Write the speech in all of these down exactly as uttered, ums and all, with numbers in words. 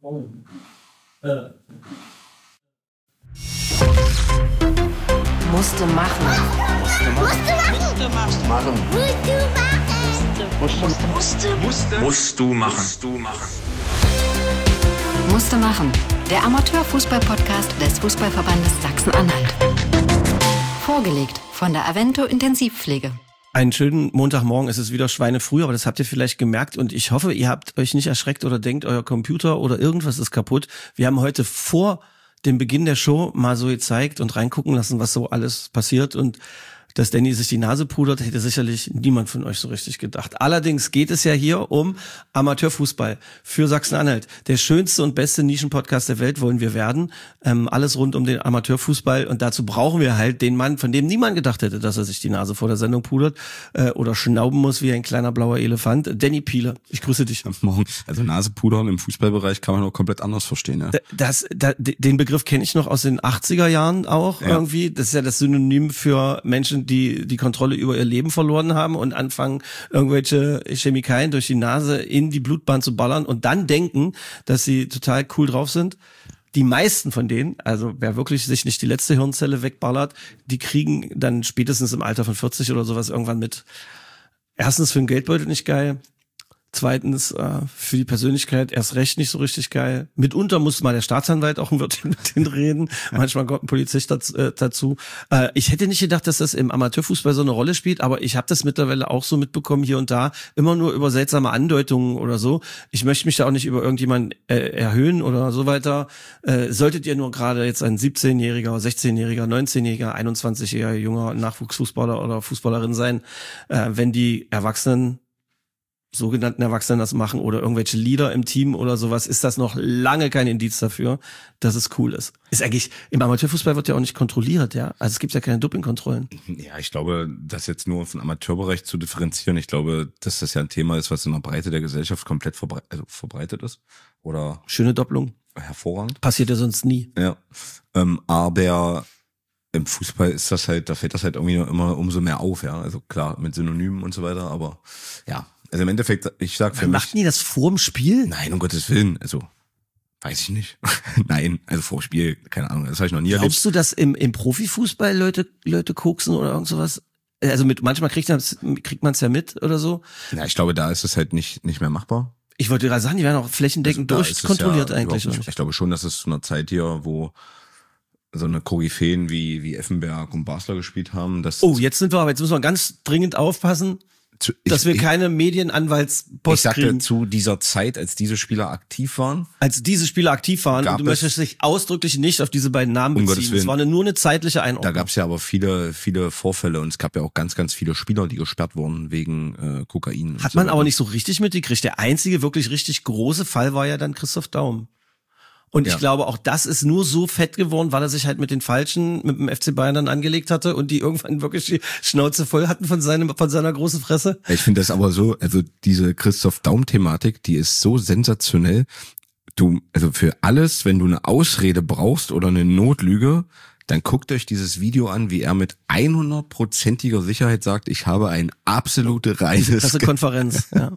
Oh. Äh. Musste machen. Musste machen. Musste machen. Musste machen. Musste. Musste. Musst du machen. Musst du machen. Musste machen. Der Amateurfußball-Podcast des Fußballverbandes Sachsen-Anhalt. Vorgelegt von der Avento Intensivpflege. Einen schönen Montagmorgen, es ist wieder schweinefrüh, aber das habt ihr vielleicht gemerkt und ich hoffe, ihr habt euch nicht erschreckt oder denkt, euer Computer oder irgendwas ist kaputt. Wir haben heute vor dem Beginn der Show mal so gezeigt und reingucken lassen, was so alles passiert, und dass Danny sich die Nase pudert, hätte sicherlich niemand von euch so richtig gedacht. Allerdings geht es ja hier um Amateurfußball für Sachsen-Anhalt. Der schönste und beste Nischenpodcast der Welt wollen wir werden. Ähm, alles rund um den Amateurfußball, und dazu brauchen wir halt den Mann, von dem niemand gedacht hätte, dass er sich die Nase vor der Sendung pudert äh, oder schnauben muss wie ein kleiner blauer Elefant. Danny Piele, ich grüße dich. Morgen. Also Nasepudern im Fußballbereich kann man auch komplett anders verstehen. Ja? Das, das, den Begriff kenne ich noch aus den achtziger Jahren auch ja. irgendwie. Das ist ja das Synonym für Menschen, die die Kontrolle über ihr Leben verloren haben und anfangen, irgendwelche Chemikalien durch die Nase in die Blutbahn zu ballern und dann denken, dass sie total cool drauf sind. Die meisten von denen, also wer wirklich sich nicht die letzte Hirnzelle wegballert, die kriegen dann spätestens im Alter von vierzig oder sowas irgendwann mit. Erstens für den Geldbeutel nicht geil. Zweitens äh, für die Persönlichkeit erst recht nicht so richtig geil. Mitunter muss mal der Staatsanwalt auch ein Wörtchen mit denen reden. Manchmal kommt ein Polizist dazu. Äh, dazu. Äh, ich hätte nicht gedacht, dass das im Amateurfußball so eine Rolle spielt, aber ich habe das mittlerweile auch so mitbekommen hier und da, immer nur über seltsame Andeutungen oder so. Ich möchte mich da auch nicht über irgendjemanden äh, erhöhen oder so weiter. Äh, solltet ihr nur gerade jetzt ein siebzehnjähriger, sechzehnjähriger, neunzehnjähriger, einundzwanzigjähriger junger Nachwuchsfußballer oder Fußballerin sein, äh, wenn die Erwachsenen sogenannten Erwachsenen das machen oder irgendwelche Leader im Team oder sowas, ist das noch lange kein Indiz dafür, dass es cool ist. Ist eigentlich, im Amateurfußball wird ja auch nicht kontrolliert, ja. Also es gibt ja keine Dopingkontrollen. Ja, ich glaube, das jetzt nur vom Amateurbereich zu differenzieren, ich glaube, dass das ja ein Thema ist, was in der Breite der Gesellschaft komplett verbre- also verbreitet ist. Oder schöne Doppelung. Hervorragend. Passiert ja sonst nie. Ja. Ähm, aber im Fußball ist das halt, da fällt das halt irgendwie immer umso mehr auf, ja. Also klar, mit Synonymen und so weiter, aber ja. Also im Endeffekt, ich sag für Man mich... Macht nie das vorm Spiel? Nein, um Gottes Willen. Also, weiß ich nicht. Nein, also vorm Spiel, keine Ahnung, das habe ich noch nie erlebt. Glaubst du, dass im, im Profifußball Leute Leute koksen oder irgend sowas? Also mit manchmal kriegt man kriegt man es ja mit oder so. Ja, ich glaube, da ist es halt nicht nicht mehr machbar. Ich wollte gerade sagen, die werden auch flächendeckend also durchkontrolliert ja eigentlich. Ich glaube schon, dass es zu einer Zeit hier, wo so eine Koryphäen wie wie Effenberg und Basler gespielt haben. Dass oh, jetzt sind wir aber, jetzt müssen wir ganz dringend aufpassen, zu, ich, dass wir ich, keine Medienanwaltspost Ich sagte kriegen. Zu dieser Zeit, als diese Spieler aktiv waren. Als diese Spieler aktiv waren, und du möchtest dich ausdrücklich nicht auf diese beiden Namen beziehen. Um es war eine, nur eine zeitliche Einordnung. Da gab es ja aber viele, viele Vorfälle, und es gab ja auch ganz, ganz viele Spieler, die gesperrt wurden wegen äh, Kokain. Hat man so aber nicht so richtig mitgekriegt. Der einzige wirklich richtig große Fall war ja dann Christoph Daum. Und ich ja. glaube, auch das ist nur so fett geworden, weil er sich halt mit den Falschen, mit dem F C Bayern dann angelegt hatte und die irgendwann wirklich die Schnauze voll hatten von seinem, von seiner großen Fresse. Ich finde das aber so, also diese Christoph Daum-Thematik, die ist so sensationell. Du, also für alles, wenn du eine Ausrede brauchst oder eine Notlüge, dann guckt euch dieses Video an, wie er mit hundertprozentiger Sicherheit sagt, ich habe ein absolute reines... Pressekonferenz, ja.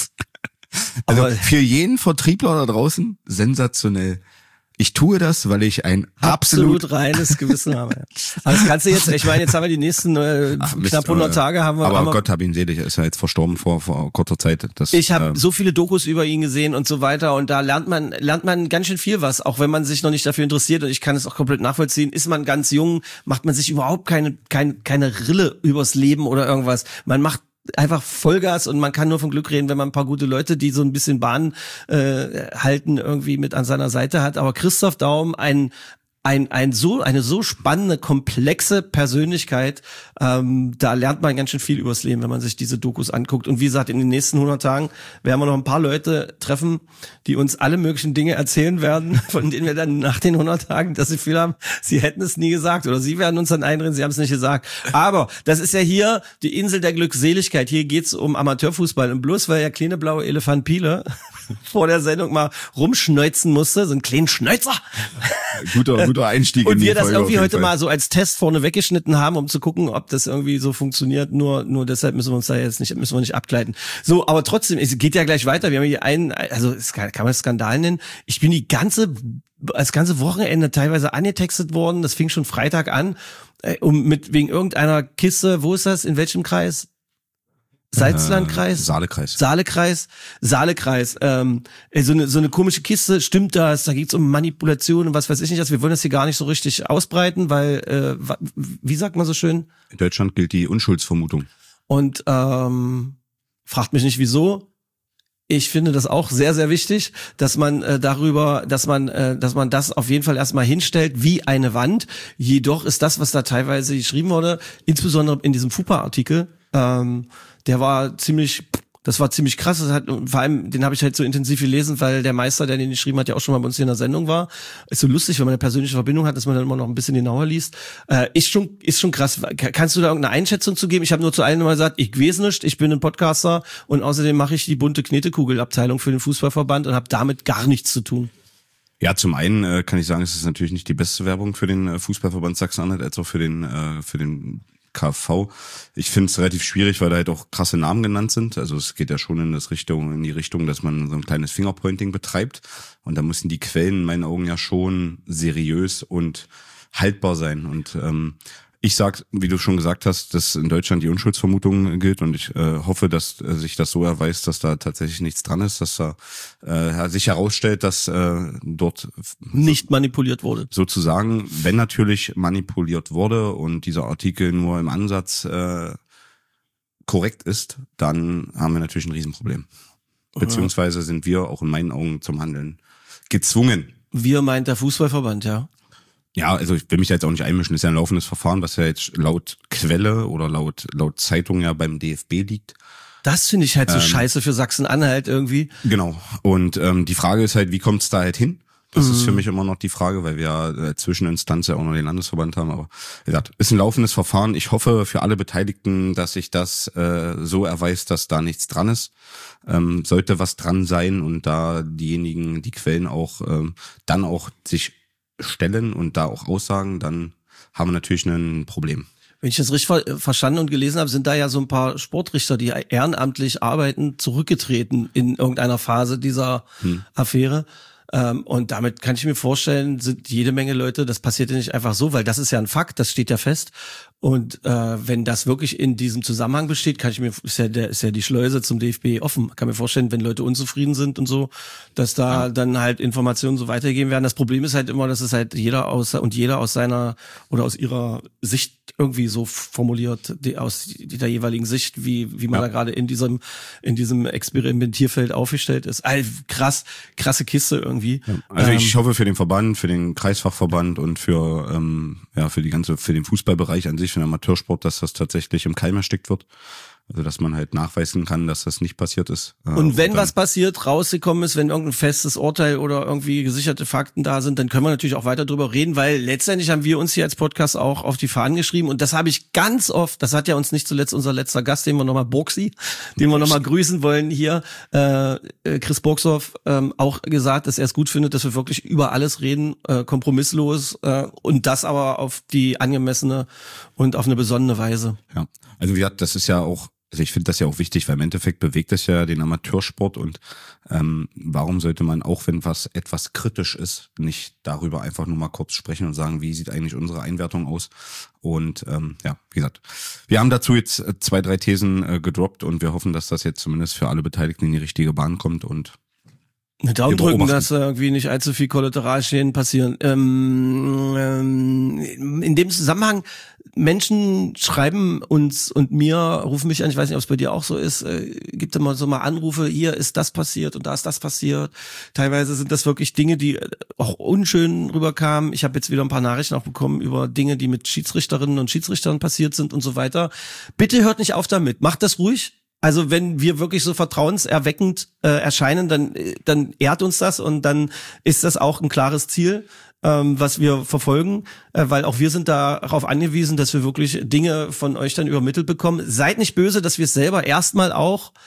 Also aber für jeden Vertriebler da draußen sensationell. Ich tue das, weil ich ein absolut, absolut reines Gewissen habe. Aber das kannst du jetzt, ich meine, jetzt haben wir die nächsten äh, Ach, Mist, knapp hundert Tage haben wir. Aber haben wir, Gott hab ihn selig, er ist ja jetzt verstorben vor vor kurzer Zeit. Das, ich habe äh, so viele Dokus über ihn gesehen und so weiter, und da lernt man lernt man ganz schön viel was, auch wenn man sich noch nicht dafür interessiert, und ich kann es auch komplett nachvollziehen. Ist man ganz jung, macht man sich überhaupt keine keine keine Rille übers Leben oder irgendwas. Man macht einfach Vollgas, und man kann nur von Glück reden, wenn man ein paar gute Leute, die so ein bisschen Bahn äh, halten, irgendwie mit an seiner Seite hat. Aber Christoph Daum, ein ein ein so eine so spannende, komplexe Persönlichkeit, ähm, da lernt man ganz schön viel übers Leben, wenn man sich diese Dokus anguckt. Und wie gesagt, in den nächsten hundert Tagen werden wir noch ein paar Leute treffen, die uns alle möglichen Dinge erzählen werden, von denen wir dann nach den hundert Tagen das Gefühl haben, sie hätten es nie gesagt, oder sie werden uns dann einreden, sie haben es nicht gesagt. Aber das ist ja hier die Insel der Glückseligkeit. Hier geht's um Amateurfußball, und bloß weil der kleine blaue Elefant Piele vor der Sendung mal rumschneuzen musste, so einen kleinen Schnäuzer, guter, guter Einstieg und in die wir das Folge irgendwie auf jeden heute Fall. mal so als Test vorne weggeschnitten haben, um zu gucken, ob das irgendwie so funktioniert. Nur, nur deshalb müssen wir uns da jetzt nicht, müssen wir nicht abgleiten. So, aber trotzdem, es geht ja gleich weiter. Wir haben hier einen, also es kann, kann man Skandal nennen. Ich bin die ganze, das ganze Wochenende teilweise angetextet worden. Das fing schon Freitag an, um mit wegen irgendeiner Kiste. Wo ist das? In welchem Kreis? Salzlandkreis? Äh, Saalekreis. Saalekreis, Saalekreis. Ähm, so eine so eine komische Kiste, stimmt das? Da geht's um Manipulation und was weiß ich nicht. Also wir wollen das hier gar nicht so richtig ausbreiten, weil, äh, wie sagt man so schön? In Deutschland gilt die Unschuldsvermutung. Und ähm, fragt mich nicht wieso. Ich finde das auch sehr, sehr wichtig, dass man äh, darüber, dass man, äh, dass man das auf jeden Fall erstmal hinstellt wie eine Wand. Jedoch ist das, was da teilweise geschrieben wurde, insbesondere in diesem FUPA-Artikel, ähm, der war ziemlich, das war ziemlich krass. Das hat, und vor allem, den habe ich halt so intensiv gelesen, weil der Meister, der den geschrieben hat, ja auch schon mal bei uns hier in der Sendung war. Ist so lustig, wenn man eine persönliche Verbindung hat, dass man dann immer noch ein bisschen genauer liest. Äh, ist schon, ist schon krass. Kannst du da irgendeine Einschätzung zu geben? Ich habe nur zu einem mal gesagt, ich weiß nicht, ich bin ein Podcaster und außerdem mache ich die bunte Knetekugel-Abteilung für den Fußballverband und habe damit gar nichts zu tun. Ja, zum einen äh, kann ich sagen, es ist natürlich nicht die beste Werbung für den äh, Fußballverband Sachsen-Anhalt, als auch für den, äh, für den K V. Ich finde es relativ schwierig, weil da halt auch krasse Namen genannt sind. Also es geht ja schon in das Richtung, in die Richtung, dass man so ein kleines Fingerpointing betreibt. Und da müssen die Quellen in meinen Augen ja schon seriös und haltbar sein. Und ähm, ich sag, wie du schon gesagt hast, dass in Deutschland die Unschuldsvermutung gilt und ich äh, hoffe, dass äh, sich das so erweist, dass da tatsächlich nichts dran ist, dass da äh, sich herausstellt, dass äh, dort nicht manipuliert wurde. Sozusagen, wenn natürlich manipuliert wurde und dieser Artikel nur im Ansatz äh, korrekt ist, dann haben wir natürlich ein Riesenproblem. Beziehungsweise sind wir auch in meinen Augen zum Handeln gezwungen. Wir meint der Fußballverband, ja. Ja, also ich will mich da jetzt auch nicht einmischen. Das ist ja ein laufendes Verfahren, was ja jetzt laut Quelle oder laut laut Zeitung ja beim D F B liegt. Das finde ich halt so ähm, scheiße für Sachsen-Anhalt irgendwie. Genau. Und ähm, die Frage ist halt, wie kommt es da halt hin? Das mhm. ist für mich immer noch die Frage, weil wir ja äh, Zwischeninstanz ja auch noch den Landesverband haben. Aber wie gesagt, ist ein laufendes Verfahren. Ich hoffe für alle Beteiligten, dass sich das äh, so erweist, dass da nichts dran ist. Ähm, sollte was dran sein und da diejenigen, die Quellen auch ähm, dann auch sich stellen und da auch aussagen, dann haben wir natürlich ein Problem. Wenn ich das richtig ver- verstanden und gelesen habe, sind da ja so ein paar Sportrichter, die ehrenamtlich arbeiten, zurückgetreten in irgendeiner Phase dieser hm. Affäre. Ähm, und damit kann ich mir vorstellen, sind jede Menge Leute, das passiert ja nicht einfach so, weil das ist ja ein Fakt, das steht ja fest. Und äh, wenn das wirklich in diesem Zusammenhang besteht, kann ich mir, ist ja, der, ist ja die Schleuse zum D F B offen. Kann mir vorstellen, wenn Leute unzufrieden sind und so, dass da ja. dann halt Informationen so weitergegeben werden. Das Problem ist halt immer, dass es halt jeder aus und jeder aus seiner oder aus ihrer Sicht irgendwie so formuliert, die, aus der jeweiligen Sicht, wie wie man ja. da gerade in diesem in diesem Experimentierfeld aufgestellt ist. Also krass, krasse Kiste irgendwie. Ja. Also ähm, ich hoffe für den Verband, für den Kreisfachverband und für ähm, ja für die ganze für den Fußballbereich an sich, für den Amateursport, dass das tatsächlich im Keim erstickt wird. Also dass man halt nachweisen kann, dass das nicht passiert ist. Und wenn was passiert, rausgekommen ist, wenn irgendein festes Urteil oder irgendwie gesicherte Fakten da sind, dann können wir natürlich auch weiter drüber reden, weil letztendlich haben wir uns hier als Podcast auch auf die Fahnen geschrieben und das habe ich ganz oft, das hat ja uns nicht zuletzt unser letzter Gast, den wir nochmal Burksi, den wir nochmal grüßen wollen hier, äh, Chris Burgsdorf, ähm, auch gesagt, dass er es gut findet, dass wir wirklich über alles reden, äh, kompromisslos äh, und das aber auf die angemessene und auf eine besonnene Weise. Ja, also wie gesagt, das ist ja auch Also ich finde das ja auch wichtig, weil im Endeffekt bewegt es ja den Amateursport und ähm, warum sollte man, auch wenn was etwas kritisch ist, nicht darüber einfach nur mal kurz sprechen und sagen, wie sieht eigentlich unsere Einwertung aus? Und ähm, ja, wie gesagt, wir haben dazu jetzt zwei, drei Thesen äh, gedroppt und wir hoffen, dass das jetzt zumindest für alle Beteiligten in die richtige Bahn kommt und Eine Daumen drücken, dass irgendwie nicht allzu viel Kollateralschäden passieren. Ähm, ähm, in dem Zusammenhang, Menschen schreiben uns und mir, rufen mich an, ich weiß nicht, ob es bei dir auch so ist, äh, gibt immer so mal Anrufe, hier ist das passiert und da ist das passiert. Teilweise sind das wirklich Dinge, die auch unschön rüberkamen. Ich habe jetzt wieder ein paar Nachrichten auch bekommen über Dinge, die mit Schiedsrichterinnen und Schiedsrichtern passiert sind und so weiter. Bitte hört nicht auf damit, macht das ruhig. Also wenn wir wirklich so vertrauenserweckend äh, erscheinen, dann dann ehrt uns das und dann ist das auch ein klares Ziel, ähm, was wir verfolgen, äh, weil auch wir sind darauf angewiesen, dass wir wirklich Dinge von euch dann übermittelt bekommen. Seid nicht böse, dass wir es selber erstmal auch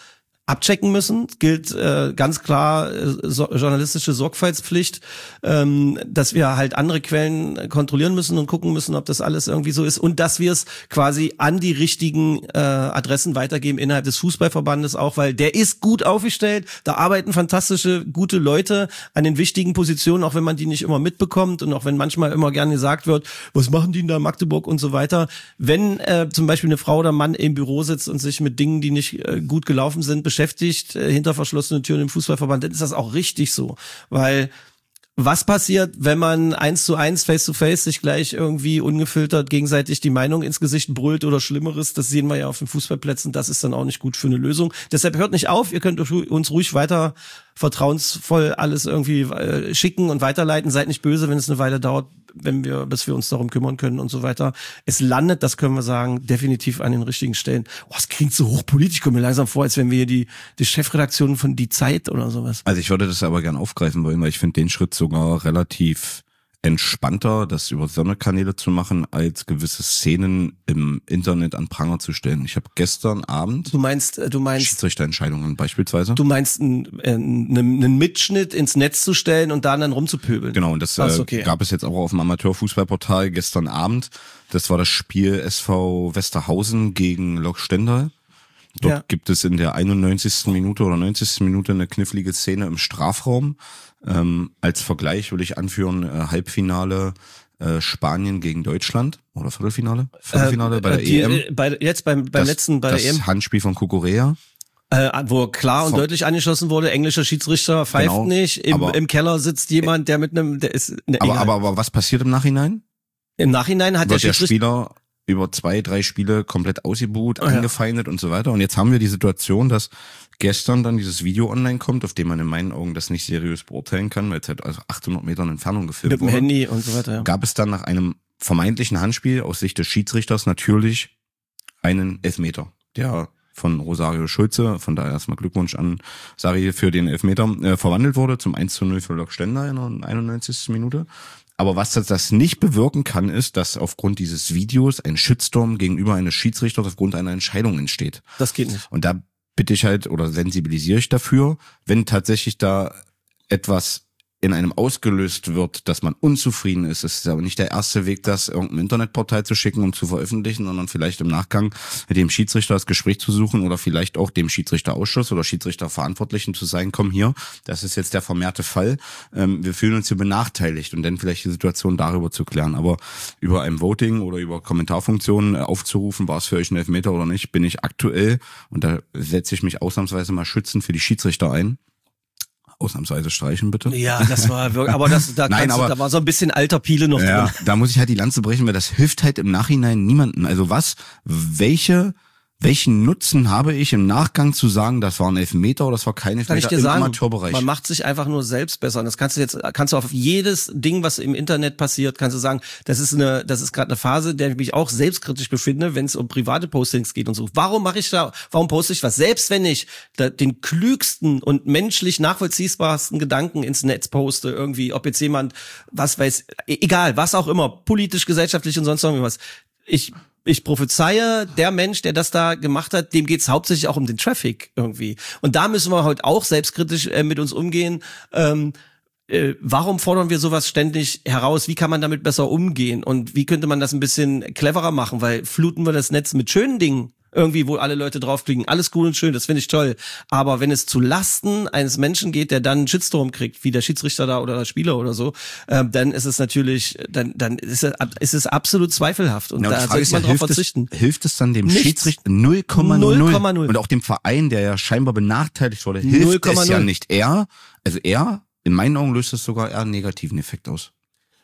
abchecken müssen. Gilt äh, ganz klar äh, so, journalistische Sorgfaltspflicht, ähm, dass wir halt andere Quellen kontrollieren müssen und gucken müssen, ob das alles irgendwie so ist und dass wir es quasi an die richtigen äh, Adressen weitergeben innerhalb des Fußballverbandes auch, weil der ist gut aufgestellt, da arbeiten fantastische, gute Leute an den wichtigen Positionen, auch wenn man die nicht immer mitbekommt und auch wenn manchmal immer gerne gesagt wird, was machen die denn da in Magdeburg und so weiter. Wenn äh, zum Beispiel eine Frau oder Mann im Büro sitzt und sich mit Dingen, die nicht äh, gut gelaufen sind, beschäftigt, äh, hinter verschlossenen Türen im Fußballverband, dann ist das auch richtig so, weil was passiert, wenn man eins zu eins, face to face sich gleich irgendwie ungefiltert gegenseitig die Meinung ins Gesicht brüllt oder Schlimmeres? Das sehen wir ja auf den Fußballplätzen. Das ist dann auch nicht gut für eine Lösung. Deshalb hört nicht auf. Ihr könnt uns ruhig weiter vertrauensvoll alles irgendwie äh, schicken und weiterleiten. Seid nicht böse, wenn es eine Weile dauert, wenn wir, bis wir uns darum kümmern können und so weiter. Es landet, das können wir sagen, definitiv an den richtigen Stellen. Oh, es klingt so hochpolitisch, kommt mir langsam vor, als wenn wir hier die, die Chefredaktion von Die Zeit oder sowas. Also ich würde das aber gern aufgreifen wollen, weil ich finde den Schritt sogar relativ entspannter, das über Sonderkanäle zu machen, als gewisse Szenen im Internet an Pranger zu stellen. Ich habe gestern Abend du meinst, du meinst Schiedsrichterentscheidungen beispielsweise. Du meinst einen, einen, einen Mitschnitt ins Netz zu stellen und da dann rumzupöbeln. Genau, und das Ach, äh, okay. gab es jetzt auch auf dem Amateurfußballportal gestern Abend. Das war das Spiel S V Westerhausen gegen Lok Stendal. Dort ja. gibt es in der einundneunzigsten Minute oder neunzigsten Minute eine knifflige Szene im Strafraum. Ähm, als Vergleich will ich anführen, äh, Halbfinale äh, Spanien gegen Deutschland oder Viertelfinale? Viertelfinale äh, bei der die, E M. Bei, jetzt beim, beim das, letzten, bei das der E M. Handspiel von Kukurea. Äh, wo klar und Von, deutlich angeschossen wurde, englischer Schiedsrichter pfeift genau, nicht, im, aber, im Keller sitzt jemand, der mit einem, der ist... Ne, aber, aber, aber was passiert im Nachhinein? Im Nachhinein hat Wird der Schiedsrichter... Der Spieler über zwei, drei Spiele komplett ausgebuht, oh, ja. angefeindet und so weiter. Und jetzt haben wir die Situation, dass gestern dann dieses Video online kommt, auf dem man in meinen Augen das nicht seriös beurteilen kann, weil es halt also achthundert Metern Entfernung gefilmt wurde. Mit dem Handy und so weiter, ja. Gab es dann nach einem vermeintlichen Handspiel aus Sicht des Schiedsrichters natürlich einen Elfmeter, der von Rosario Schulze, von daher erstmal Glückwunsch an Sari für den Elfmeter, äh, verwandelt wurde zum eins zu null für Lok Stendal in der einundneunzigsten Minute. Aber was das, das nicht bewirken kann, ist, dass aufgrund dieses Videos ein Shitstorm gegenüber eines Schiedsrichters aufgrund einer Entscheidung entsteht. Das geht nicht. Und da bitte ich halt oder sensibilisiere ich dafür, wenn tatsächlich da etwas in einem ausgelöst wird, dass man unzufrieden ist. Es ist aber nicht der erste Weg, das irgendeinem Internetportal zu schicken und zu veröffentlichen, sondern vielleicht im Nachgang mit dem Schiedsrichter das Gespräch zu suchen oder vielleicht auch dem Schiedsrichterausschuss oder Schiedsrichterverantwortlichen zu sagen, komm hier, das ist jetzt der vermehrte Fall, ähm, wir fühlen uns hier benachteiligt und dann vielleicht die Situation darüber zu klären. Aber über ein Voting oder über Kommentarfunktionen aufzurufen, war es für euch ein Elfmeter oder nicht, bin ich aktuell, und da setze ich mich ausnahmsweise mal schützend für die Schiedsrichter ein, ausnahmsweise streichen, bitte. Ja, das war wirklich, aber das, da, Nein, aber, du, da war so ein bisschen alter Piele noch ja, drin. Da muss ich halt die Lanze brechen, weil das hilft halt im Nachhinein niemandem. Also was, welche, welchen Nutzen habe ich im Nachgang zu sagen, das war ein Elfmeter oder das war kein Elfmeter? Kann ich dir im sagen, Amateurbereich? Man macht sich einfach nur selbst besser. Und das kannst du jetzt, kannst du auf jedes Ding, was im Internet passiert, kannst du sagen, das ist eine, das ist gerade eine Phase, der ich mich auch selbstkritisch befinde, wenn es um private Postings geht und so. Warum mache ich da, warum poste ich was? Selbst wenn ich da den klügsten und menschlich nachvollziehbarsten Gedanken ins Netz poste, irgendwie, ob jetzt jemand, was weiß, egal, was auch immer, politisch, gesellschaftlich und sonst irgendwas. Ich, Ich prophezeie, der Mensch, der das da gemacht hat, dem geht's hauptsächlich auch um den Traffic irgendwie. Und da müssen wir heute auch selbstkritisch äh, mit uns umgehen. Ähm, äh, warum fordern wir sowas ständig heraus? Wie kann man damit besser umgehen? Und wie könnte man das ein bisschen cleverer machen? Weil fluten wir das Netz mit schönen Dingen irgendwie, wo alle Leute draufklicken. Alles cool und schön, das finde ich toll. Aber wenn es zu Lasten eines Menschen geht, der dann einen Shitstorm kriegt, wie der Schiedsrichter da oder der Spieler oder so, äh, dann ist es natürlich, dann dann ist es, ist es absolut zweifelhaft. Und ja, und da sollte man ja, drauf verzichten. Es, hilft es dann dem Nichts. Schiedsrichter null Komma null und auch dem Verein, der ja scheinbar benachteiligt wurde, hilft null Komma null es ja nicht. Er, also er, in meinen Augen löst es sogar eher einen negativen Effekt aus.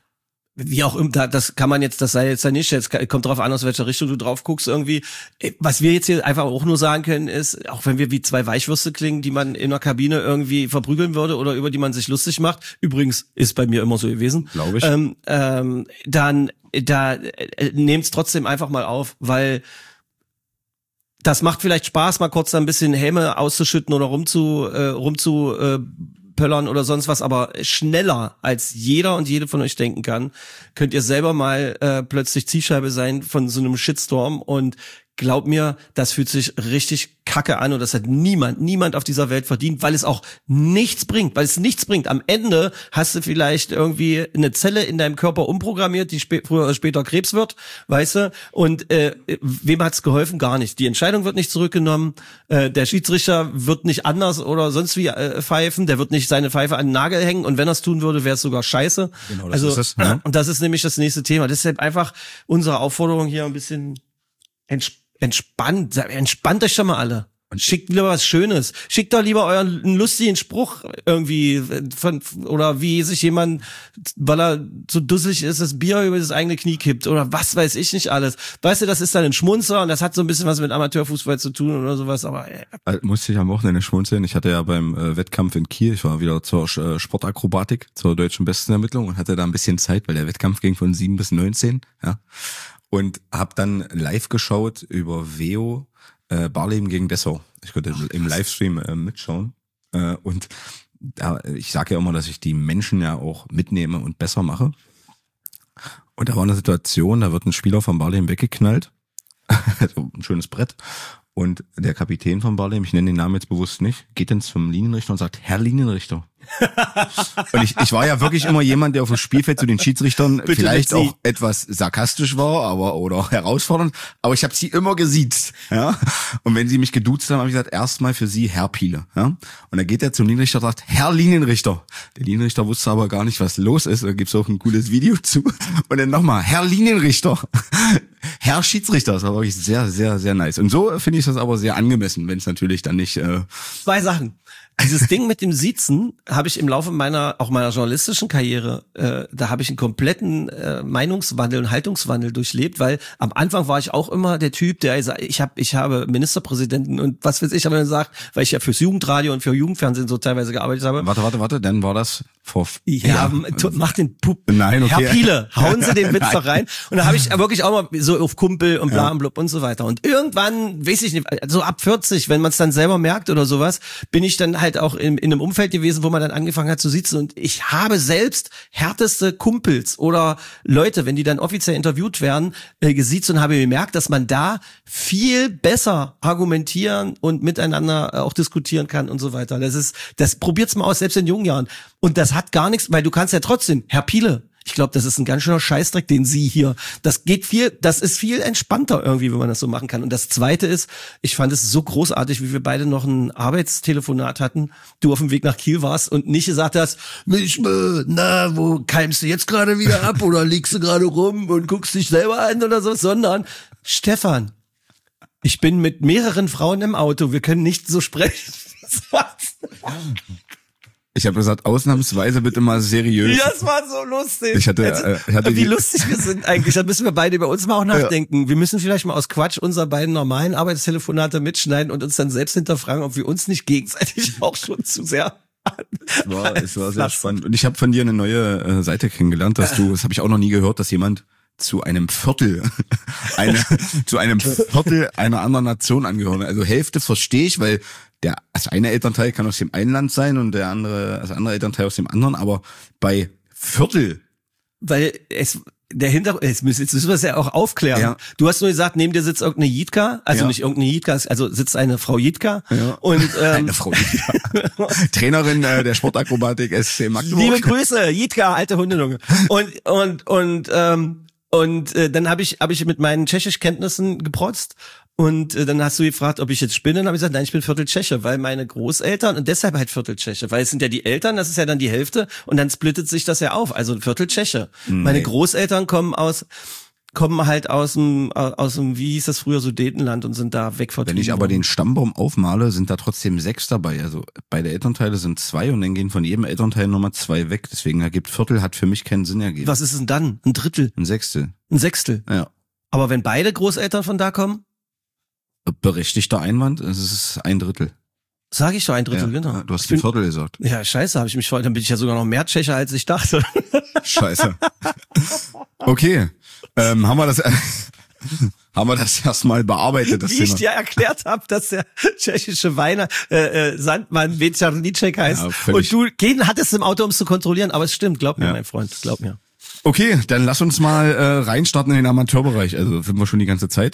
Wie auch immer, das kann man jetzt, das sei jetzt ja nicht, jetzt kommt drauf an, aus welcher Richtung du drauf guckst irgendwie. Was wir jetzt hier einfach auch nur sagen können ist, auch wenn wir wie zwei Weichwürste klingen, die man in der Kabine irgendwie verprügeln würde oder über die man sich lustig macht, übrigens ist bei mir immer so gewesen, glaube ich, ähm, ähm, dann da äh, nehmt's trotzdem einfach mal auf, weil das macht vielleicht Spaß, mal kurz da ein bisschen Häme auszuschütten oder rumzu, äh, rumzu äh, Pöllern oder sonst was, aber schneller als jeder und jede von euch denken kann, könnt ihr selber mal äh, plötzlich Zielscheibe sein von so einem Shitstorm und glaub mir, das fühlt sich richtig kacke an und das hat niemand, niemand auf dieser Welt verdient, weil es auch nichts bringt, weil es nichts bringt. Am Ende hast du vielleicht irgendwie eine Zelle in deinem Körper umprogrammiert, die spä- früher oder später Krebs wird, weißt du, und äh, wem hat's geholfen? Gar nicht. Die Entscheidung wird nicht zurückgenommen, äh, der Schiedsrichter wird nicht anders oder sonst wie äh, pfeifen, der wird nicht seine Pfeife an den Nagel hängen und wenn er es tun würde, wäre es sogar scheiße. Genau, das also, ist es, ja. Und das ist nämlich das nächste Thema. Deshalb einfach unsere Aufforderung hier ein bisschen entspannt. Entspannt, entspannt euch schon mal alle. Und schickt lieber was Schönes. Schickt doch lieber euren lustigen Spruch irgendwie von, oder wie sich jemand, weil er so dusselig ist, das Bier über das eigene Knie kippt oder was weiß ich nicht alles. Weißt du, das ist dann ein Schmunzer und das hat so ein bisschen was mit Amateurfußball zu tun oder sowas, aber äh. Also, musste ich am Wochenende schmunzeln. Ich hatte ja beim äh, Wettkampf in Kiel, ich war wieder zur äh, Sportakrobatik, zur deutschen Bestenermittlung und hatte da ein bisschen Zeit, weil der Wettkampf ging von sieben bis neunzehn, ja. Und habe dann live geschaut über Veo äh, Barleben gegen Dessau. Ich konnte im Livestream äh, mitschauen. Äh, und da, ich sage ja immer, dass ich die Menschen ja auch mitnehme und besser mache. Und da war eine Situation, da wird ein Spieler von Barleben weggeknallt. Also ein schönes Brett. Und der Kapitän von Barleben, ich nenne den Namen jetzt bewusst nicht, geht dann zum Linienrichter und sagt, Herr Linienrichter. Und ich, ich war ja wirklich immer jemand, der auf dem Spielfeld zu den Schiedsrichtern Bitte vielleicht auch etwas sarkastisch war, aber oder auch herausfordernd, aber ich habe sie immer gesiezt, ja. Und wenn sie mich geduzt haben, habe ich gesagt, erstmal für sie Herr Piele, ja. Und dann geht er zum Linienrichter und sagt, Herr Linienrichter. Der Linienrichter wusste aber gar nicht, was los ist. Da gibt's auch ein cooles Video zu. Und dann nochmal, Herr Linienrichter. Herr Schiedsrichter, das war wirklich sehr, sehr, sehr nice. Und so finde ich das aber sehr angemessen, wenn es natürlich dann nicht... Äh Zwei Sachen. Dieses Ding mit dem Siezen habe ich im Laufe meiner, auch meiner journalistischen Karriere, äh, da habe ich einen kompletten äh, Meinungswandel und Haltungswandel durchlebt, weil am Anfang war ich auch immer der Typ, der ich habe ich habe Ministerpräsidenten und was weiß ich, habe dann gesagt, weil ich ja fürs Jugendradio und für Jugendfernsehen so teilweise gearbeitet habe. Warte, warte, warte, dann war das vor... Ja, ja. Mach den Pup. Nein, okay. Herr Piele, hauen Sie den Witz doch rein. Und da habe ich wirklich auch mal so auf Kumpel und bla ja. und blub und so weiter. Und irgendwann, weiß ich nicht, so ab vierzig, wenn man es dann selber merkt oder sowas, bin ich dann halt auch in, in einem Umfeld gewesen, wo man dann angefangen hat zu sitzen. Und ich habe selbst härteste Kumpels oder Leute, wenn die dann offiziell interviewt werden, äh, gesiezt und habe gemerkt, dass man da viel besser argumentieren und miteinander äh, auch diskutieren kann und so weiter. Das ist, das probiert's mal aus, selbst in jungen Jahren. Und das hat gar nichts, weil du kannst ja trotzdem, Herr Piele, ich glaube, das ist ein ganz schöner Scheißdreck, den Sie hier, das geht viel, das ist viel entspannter irgendwie, wenn man das so machen kann. Und das Zweite ist, ich fand es so großartig, wie wir beide noch ein Arbeitstelefonat hatten, du auf dem Weg nach Kiel warst und nicht gesagt hast, Mensch, na, wo keimst du jetzt gerade wieder ab oder liegst du gerade rum und guckst dich selber an oder so, sondern Stefan, ich bin mit mehreren Frauen im Auto, wir können nicht so sprechen. Ich habe gesagt, ausnahmsweise bitte mal seriös. Ja, das war so lustig. Ich hatte, also, äh, ich hatte wie die, lustig wir sind eigentlich. Da müssen wir beide über uns mal auch nachdenken. Ja. Wir müssen vielleicht mal aus Quatsch unsere beiden normalen Arbeitstelefonate mitschneiden und uns dann selbst hinterfragen, ob wir uns nicht gegenseitig auch schon zu sehr... Es war, es war sehr spannend. Und ich habe von dir eine neue äh, Seite kennengelernt, dass du, das habe ich auch noch nie gehört, dass jemand zu einem Viertel, eine, zu einem Viertel einer anderen Nation angehören. Also Hälfte verstehe ich, weil der, also eine Elternteil kann aus dem einen Land sein und der andere, also andere Elternteil aus dem anderen, aber bei Viertel. Weil es, der Hintergrund, jetzt müssen, jetzt müssen wir es ja auch aufklären. Ja. Du hast nur gesagt, neben dir sitzt irgendeine Jitka, also ja. nicht irgendeine Jitka, also sitzt eine Frau Jitka. Ja. Und, ähm, eine Frau Jitka. Trainerin äh, der Sportakrobatik S C Magdeburg. Liebe Grüße, Jitka, alte Hundelunge. Und, und, und, ähm, und äh, dann habe ich, hab ich mit meinen Tschechischkenntnissen geprotzt. Und äh, dann hast du gefragt, ob ich jetzt spinne. Dann habe ich gesagt, nein, ich bin Viertel Tscheche, weil meine Großeltern, und deshalb halt Viertel Tscheche, weil es sind ja die Eltern, das ist ja dann die Hälfte und dann splittet sich das ja auf, also ein Viertel Tscheche. Nee. Meine Großeltern kommen aus, kommen halt aus dem, aus dem, wie hieß das früher, Sudetenland und sind da wegvertrieben. Wenn ich aber den Stammbaum aufmale, sind da trotzdem sechs dabei. Also beide Elternteile sind zwei und dann gehen von jedem Elternteil nochmal zwei weg. Deswegen ergibt Viertel, hat für mich keinen Sinn ergeben. Was ist denn dann? Ein Drittel? Ein Sechstel. Ein Sechstel? Ja. Aber wenn beide Großeltern von da kommen? Berechtigter Einwand, es ist ein Drittel. Sag ich doch, ein Drittel, ja, genau. Du hast die Viertel gesagt. Ja, scheiße, habe ich mich vorhin, dann bin ich ja sogar noch mehr Tschecher, als ich dachte. Scheiße. Okay, ähm, haben wir das, äh, haben wir das erstmal bearbeitet, das Wie Thema. ich dir erklärt habe, dass der tschechische Weiner, äh, äh, Sandmann Večerníček heißt. Ja, und du jeden hattest im Auto, um es zu kontrollieren, aber es stimmt, glaub mir, ja. Mein Freund, glaub mir. Okay, dann lass uns mal äh, reinstarten in den Amateurbereich. Also sind wir schon die ganze Zeit.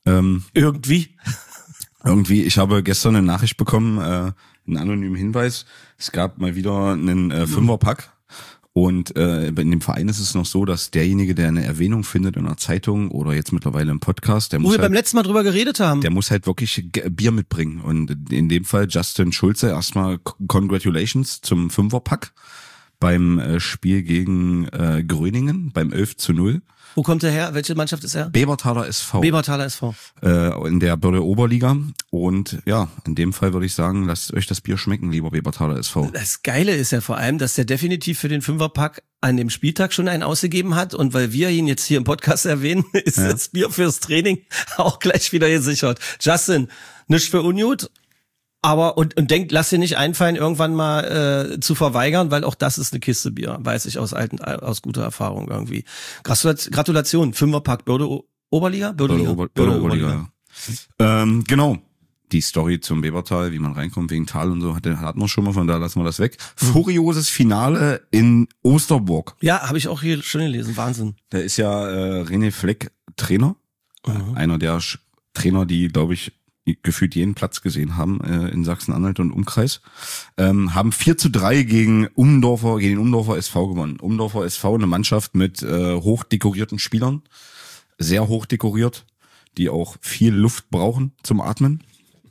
Ähm, Irgendwie. Irgendwie, ich habe gestern eine Nachricht bekommen, äh, einen anonymen Hinweis. Es gab mal wieder einen äh, Fünferpack. Und äh, in dem Verein ist es noch so, dass derjenige, der eine Erwähnung findet in einer Zeitung oder jetzt mittlerweile im Podcast, der Wo muss wir halt, beim letzten Mal drüber geredet haben. der muss halt wirklich G- Bier mitbringen. Und in dem Fall Justin Schulze, erstmal Congratulations zum Fünferpack beim äh, Spiel gegen äh, Gröningen, beim elf zu null. Wo kommt er her? Welche Mannschaft ist er? Bebertaler S V. Bebertaler S V. Äh, in der Börde Oberliga. Und ja, in dem Fall würde ich sagen, lasst euch das Bier schmecken, lieber Bebertaler S V. Das Geile ist ja vor allem, dass der definitiv für den Fünferpack an dem Spieltag schon einen ausgegeben hat. Und weil wir ihn jetzt hier im Podcast erwähnen, ist Ja. das Bier fürs Training auch gleich wieder gesichert. Justin, nicht für ungut. Aber und, und denkt, lass dir nicht einfallen, irgendwann mal äh, zu verweigern, weil auch das ist eine Kiste Bier, weiß ich aus alten, aus guter Erfahrung irgendwie. Gratula- Gratulation, Fünferpack, Börde O- Oberliga? Börde, Börde, Ober, Börde Oberliga. Ja. Ähm, genau. Die Story zum Bebertal, wie man reinkommt wegen Tal und so, hat, hat man schon mal, von da lassen wir das weg. Furioses Finale in Osterburg. Ja, habe ich auch hier schon gelesen, Wahnsinn. Da ist ja äh, René Fleck Trainer. Mhm. Einer der Sch- Trainer, die, glaube ich, gefühlt jeden Platz gesehen haben äh, in Sachsen-Anhalt und Umkreis, ähm, haben vier zu drei gegen Umdorfer, gegen den Umdorfer S V gewonnen. Umdorfer S V, eine Mannschaft mit äh, hochdekorierten Spielern, sehr hoch dekoriert, die auch viel Luft brauchen zum Atmen.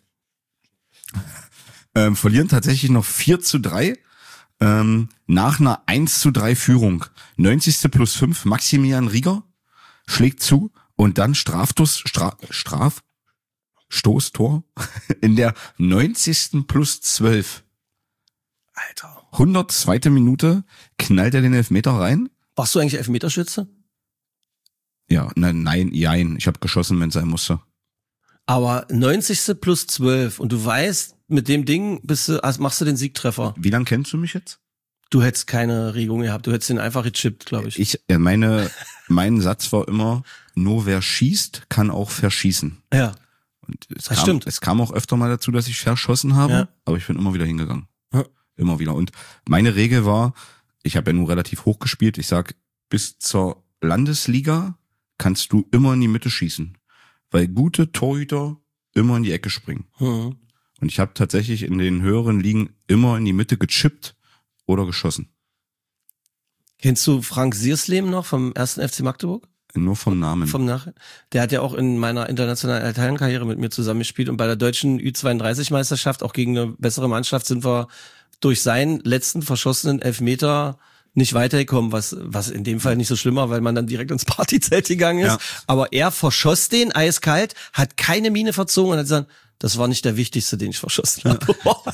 Ähm, verlieren tatsächlich noch vier zu drei ähm, nach einer eins zu drei Führung. neunzigste plus fünf, Maximilian Rieger schlägt zu und dann Strafstoß, Stra, Straf, Stoßtor in der neunzigsten plus zwölf. Alter. hundertzweite Minute knallt er den Elfmeter rein. Warst du eigentlich Elfmeterschütze? Ja, nein, nein, jein. Ich habe geschossen, wenn es sein musste. Aber neunzigste plus zwölf und du weißt, mit dem Ding bist du, also machst du den Siegtreffer. Wie lange kennst du mich jetzt? Du hättest keine Regung gehabt, du hättest den einfach gechippt, glaube ich. Ich, äh, meine, mein Satz war immer, nur wer schießt, kann auch verschießen. Ja. Und es Das kam, stimmt. es kam auch öfter mal dazu, dass ich verschossen habe, Ja. aber ich bin immer wieder hingegangen. Ja. Immer wieder. Und meine Regel war, ich habe ja nur relativ hoch gespielt, ich sag, bis zur Landesliga kannst du immer in die Mitte schießen. Weil gute Torhüter immer in die Ecke springen. Mhm. Und ich habe tatsächlich in den höheren Ligen immer in die Mitte gechippt oder geschossen. Kennst du Frank Siersleben noch vom ersten F C Magdeburg? Nur vom Namen. Vom Nach Der hat ja auch in meiner internationalen Italienkarriere mit mir zusammengespielt und bei der deutschen Ü zweiunddreißig Meisterschaft, auch gegen eine bessere Mannschaft, sind wir durch seinen letzten verschossenen Elfmeter nicht weitergekommen, was was in dem Fall nicht so schlimm war, weil man dann direkt ins Partyzelt gegangen ist. Ja. Aber er verschoss den eiskalt, hat keine Miene verzogen und hat gesagt, das war nicht der wichtigste, den ich verschossen habe.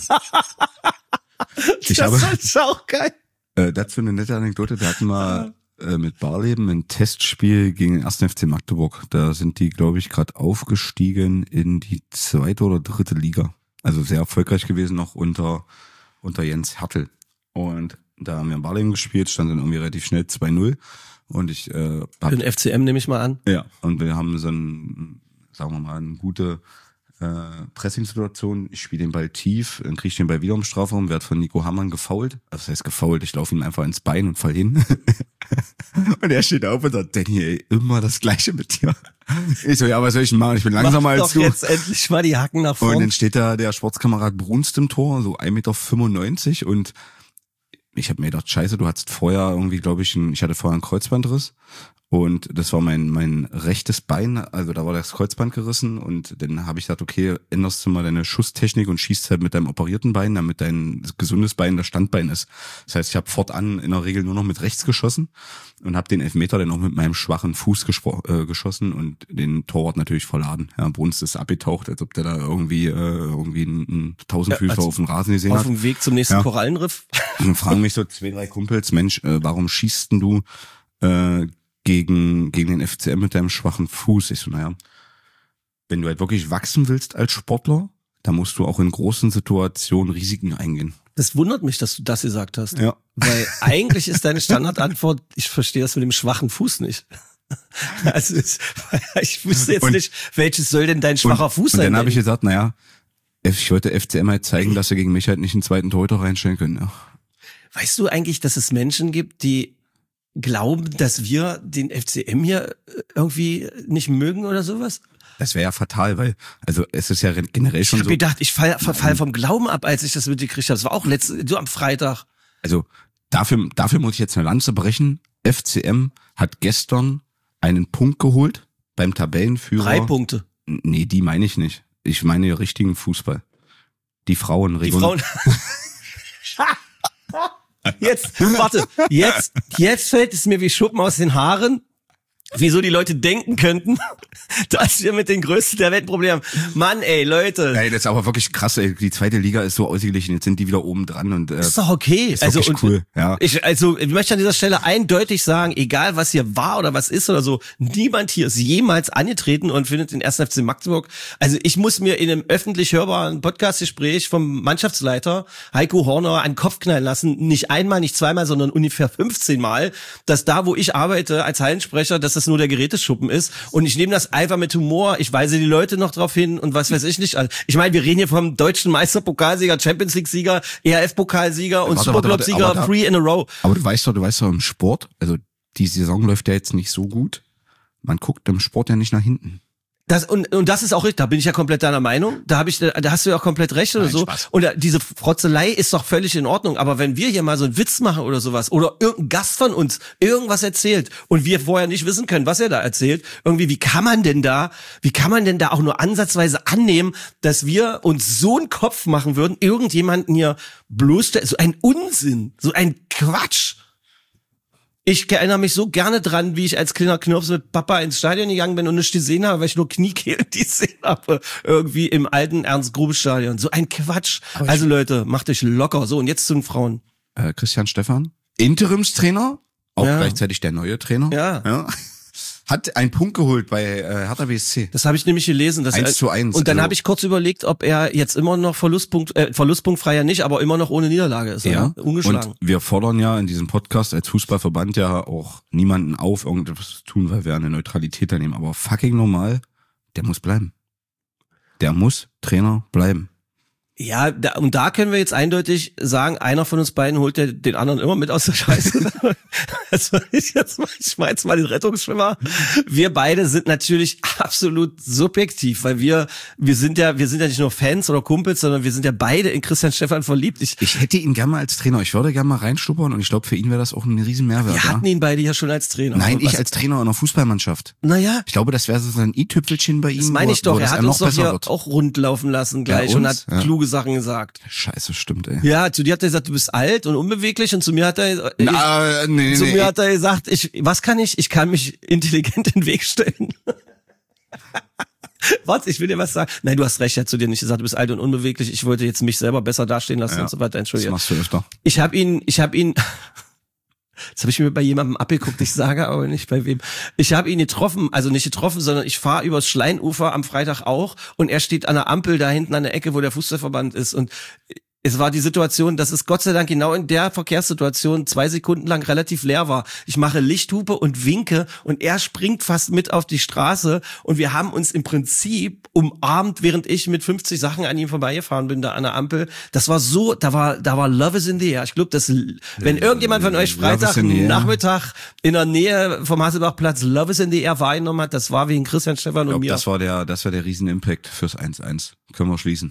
Ich das habe- ist auch geil. Äh, dazu eine nette Anekdote. Wir hatten mal äh, mit Barleben ein Testspiel gegen den ersten F C Magdeburg. Da sind die, glaube ich, gerade aufgestiegen in die zweite oder dritte Liga. Also sehr erfolgreich gewesen noch unter unter Jens Hertel. Und da haben wir in Barleben gespielt, stand dann irgendwie relativ schnell zwei null. Und ich äh, hab, Für den F C M nehme ich mal an. ja, und wir haben so ein, sagen wir mal, eine gute äh, Pressing-Situation. Ich spiele den Ball tief, dann kriege ich den Ball wieder im Strafraum, werd von Nico Hammann gefoult. Also das heißt gefoult, ich laufe ihm einfach ins Bein und fall hin. Und er steht auf und sagt, Danny, ey, immer das Gleiche mit dir. Ich so, ja, was soll ich denn machen? Ich bin langsamer Mach als doch du. jetzt endlich mal die Hacken nach Und vorne. dann steht da der Sportskamerad Brunst im Tor, so ein Meter fünfundneunzig und ich habe mir gedacht, scheiße, du hattest vorher irgendwie, glaube ich, ein, ich hatte vorher einen Kreuzbandriss und das war mein mein rechtes Bein, also da war das Kreuzband gerissen und dann habe ich gedacht, okay, änderst du mal deine Schusstechnik und schießt halt mit deinem operierten Bein, damit dein gesundes Bein das Standbein ist. Das heißt, ich habe fortan in der Regel nur noch mit rechts geschossen und habe den Elfmeter dann auch mit meinem schwachen Fuß gespro- äh, geschossen und den Torwart natürlich verladen. Ja, Brunst ist abgetaucht, als ob der da irgendwie äh, irgendwie einen Tausendfüßler Ja, also auf dem Rasen gesehen Auf hat. dem Weg zum nächsten Ja. Korallenriff. Und dann fragen mich so zwei, drei Kumpels, Mensch, äh, warum schießt denn du äh, gegen gegen den F C M mit deinem schwachen Fuß? Ich so, naja, wenn du halt wirklich wachsen willst als Sportler, dann musst du auch in großen Situationen Risiken eingehen. Das wundert mich, dass du das gesagt hast. Ja. Weil eigentlich ist deine Standardantwort, ich verstehe das mit dem schwachen Fuß nicht. Also es, ich wüsste jetzt Und- nicht, welches soll denn dein schwacher und, Fuß und sein? dann habe ich denn? gesagt, naja, ich wollte F C M halt zeigen, dass sie gegen mich halt nicht einen zweiten Torhüter reinstellen können. Ja. Weißt du eigentlich, dass es Menschen gibt, die glauben, dass wir den F C M hier irgendwie nicht mögen oder sowas? Das wäre ja fatal, weil, also es ist ja generell schon ich hab so. Ich habe gedacht, ich fall, fall vom Glauben ab, als ich das mitgekriegt habe. Das war auch letzte, so am Freitag. Also dafür, dafür muss ich jetzt eine Lanze brechen. F C M hat gestern einen Punkt geholt beim Tabellenführer. Drei Punkte. Nee, die meine ich nicht. Ich meine den richtigen Fußball. Die Frauen. Die Frauen. Jetzt, warte, jetzt, jetzt fällt es mir wie Schuppen aus den Haaren, wieso die Leute denken könnten, dass wir mit den größten der Welt Probleme haben. Mann, ey, Leute. Ey, das ist aber wirklich krass, ey. Die zweite Liga ist so ausgeglichen, jetzt sind die wieder oben dran und äh, ist doch okay. Ist also wirklich cool, ja. Ich, also ich möchte an dieser Stelle eindeutig sagen, egal was hier war oder was ist oder so, niemand hier ist jemals angetreten und findet den ersten F C Magdeburg. Also ich muss mir in einem öffentlich hörbaren Podcastgespräch vom Mannschaftsleiter Heiko Horner an den Kopf knallen lassen, nicht einmal, nicht zweimal, sondern ungefähr fünfzehn Mal, dass da, wo ich arbeite als Hallensprecher, dass das nur der Geräteschuppen ist und ich nehme das einfach mit Humor, ich weise die Leute noch drauf hin und was weiß ich nicht. Ich meine, wir reden hier vom deutschen Meisterpokalsieger, Champions League Sieger, E R F-Pokalsieger und Superclub-Sieger, three in a row. Aber du weißt doch, du weißt doch im Sport, also die Saison läuft ja jetzt nicht so gut, man guckt im Sport ja nicht nach hinten. Das, und, und das ist auch richtig, da bin ich ja komplett deiner Meinung, da habe ich, da hast du ja auch komplett recht oder Nein, so. Spaß. Und diese Frotzelei ist doch völlig in Ordnung, aber wenn wir hier mal so einen Witz machen oder sowas oder irgendein Gast von uns irgendwas erzählt und wir vorher nicht wissen können, was er da erzählt, irgendwie, wie kann man denn da, wie kann man denn da auch nur ansatzweise annehmen, dass wir uns so einen Kopf machen würden, irgendjemanden hier bloßstellen, so ein Unsinn, so ein Quatsch. Ich erinnere mich so gerne dran, wie ich als kleiner Knirps mit Papa ins Stadion gegangen bin und nichts gesehen habe, weil ich nur Kniekehlen gesehen habe. Irgendwie im alten Ernst-Grube-Stadion. So ein Quatsch. Also Leute, macht euch locker. So, und jetzt zu den Frauen. Äh, Christian Stephan, Interimstrainer, auch Ja. gleichzeitig der neue Trainer. Ja. ja. Hat einen Punkt geholt bei äh, Hertha B S C. Das habe ich nämlich gelesen. Dass Eins er, zu eins, Und dann also- habe ich kurz überlegt, ob er jetzt immer noch Verlustpunkt, äh, Verlustpunktfrei ja nicht, aber immer noch ohne Niederlage ist. Ja, Oder? Ungeschlagen. und wir fordern ja in diesem Podcast als Fußballverband ja auch niemanden auf, irgendetwas zu tun, weil wir eine Neutralität da nehmen. Aber fucking normal, der muss bleiben. Der muss Trainer bleiben. Ja, da, und da können wir jetzt eindeutig sagen, einer von uns beiden holt der, den anderen immer mit aus der Scheiße. Das war ich jetzt mal, ich mach jetzt mal den Rettungsschwimmer. Wir beide sind natürlich absolut subjektiv, weil wir, wir sind ja, wir sind ja nicht nur Fans oder Kumpels, sondern wir sind ja beide in Christian Stephan verliebt. Ich, Ich hätte ihn gerne mal als Trainer. Ich würde gerne mal reinschnuppern und ich glaube, für ihn wäre das auch ein riesen Mehrwert. wir ja? hatten ihn beide ja schon als Trainer. Nein, Aber ich was- als Trainer einer Fußballmannschaft. Naja, Ich glaube, das wäre so ein i-Tüpfelchen bei ihm. das meine wo- ich doch. wo Er das hat noch uns doch besser hier wird. auch rund laufen lassen gleich Ja, und uns? hat Ja. kluge Sachen gesagt. Scheiße, stimmt, ey. Ja, zu dir hat er gesagt, du bist alt und unbeweglich und zu mir hat er, Na, äh, nee, zu nee, mir hat er gesagt, ich, was kann ich? Ich kann mich intelligent in den Weg stellen. Was? Ich will dir was sagen. Nein, du hast recht, er hat zu dir nicht gesagt, du bist alt und unbeweglich. Ich wollte jetzt mich selber besser dastehen lassen Ja, und so weiter. das Entschuldige. machst du öfter. Ich habe ihn, ich habe ihn, jetzt habe ich mir bei jemandem abgeguckt, ich sage aber nicht bei wem. Ich habe ihn getroffen, also nicht getroffen, sondern ich fahre übers Schleinufer am Freitag auch und er steht an der Ampel da hinten an der Ecke, wo der Fußballverband ist und es war die Situation, dass es Gott sei Dank genau in der Verkehrssituation zwei Sekunden lang relativ leer war. Ich mache Lichthupe und winke und er springt fast mit auf die Straße und wir haben uns im Prinzip umarmt, während ich mit fünfzig Sachen an ihm vorbeigefahren bin da an der Ampel. Das war so, da war da war Love is in the air. Ich glaube, dass wenn irgendjemand von euch Love is Freitag in the air. Nachmittag in der Nähe vom Hasselbachplatz Love is in the air wahrgenommen hat, das war wegen Christian Stephan Ich und glaube, mir. das war der, das war der Riesen-Impact fürs eins eins. Können wir schließen.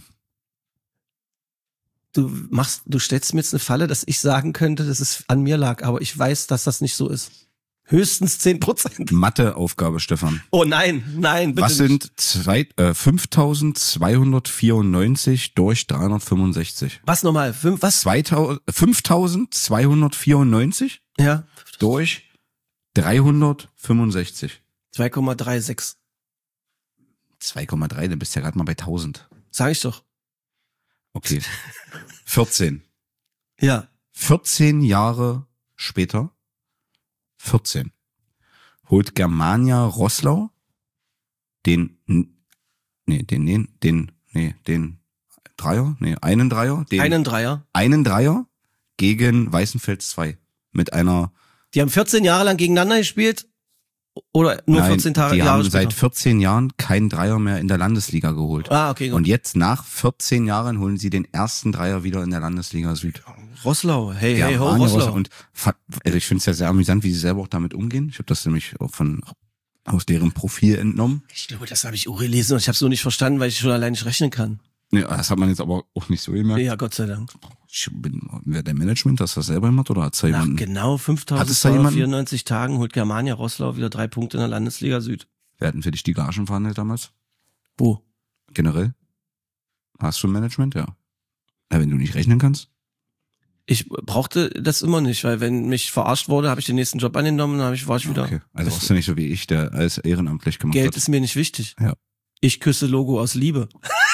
Du machst, du stellst mir jetzt eine Falle, dass ich sagen könnte, dass es an mir lag, aber ich weiß, dass das nicht so ist. Höchstens zehn Prozent. Matheaufgabe, Stefan. Oh nein, nein, bitte Was nicht. sind zwei, äh, fünftausendzweihundertvierundneunzig durch dreihundertfünfundsechzig? Was nochmal? Fünf, was? zweitausend fünftausendzweihundertvierundneunzig Ja, durch dreihundertfünfundsechzig. zwei Komma sechsunddreißig. zwei Komma drei, du bist ja gerade mal bei tausend. Sag ich doch. Okay. vierzehn. Ja. vierzehn Jahre später, vierzehn, holt Germania Roßlau den, nee, den, den, den, nee, den Dreier, nee, einen Dreier, den, Einen Dreier. einen Dreier gegen Weißenfels zwei mit einer, Die haben vierzehn Jahre lang gegeneinander gespielt Oder nur Nein, vierzehn Tage, die Jahre haben später? seit vierzehn Jahren keinen Dreier mehr in der Landesliga geholt. Ah, okay, gut. Und jetzt nach vierzehn Jahren holen sie den ersten Dreier wieder in der Landesliga Süd. Roßlau, hey, Ja, hey, ho, Arne Roßlau. Roßlau. Und fa- also ich finde es ja sehr amüsant, wie sie selber auch damit umgehen. Ich habe das nämlich auch von aus deren Profil entnommen. Ich glaube, das habe ich auch gelesen und ich habe so nicht verstanden, weil ich schon allein nicht rechnen kann. Ja, das hat man jetzt aber auch nicht so gemerkt. Ja, Gott sei Dank. Ich bin, wer der Management, hast du das selber gemacht oder hat es da Nach jemanden? genau Hat es da jemanden? fünftausendzweihundertvierundneunzig Tagen holt Germania Roßlau wieder drei Punkte in der Landesliga Süd. Wer hatten für dich die Gagen verhandelt damals? Wo? Generell? Hast du ein Management? Ja. Ja, wenn du nicht rechnen kannst? Ich brauchte das immer nicht, weil wenn mich verarscht wurde, habe ich den nächsten Job angenommen, dann hab ich, war ich wieder. Okay. Also warst du nicht so wie ich, der alles ehrenamtlich gemacht Geld hat. ist mir nicht wichtig. Ja. Ich küsse Logo aus Liebe.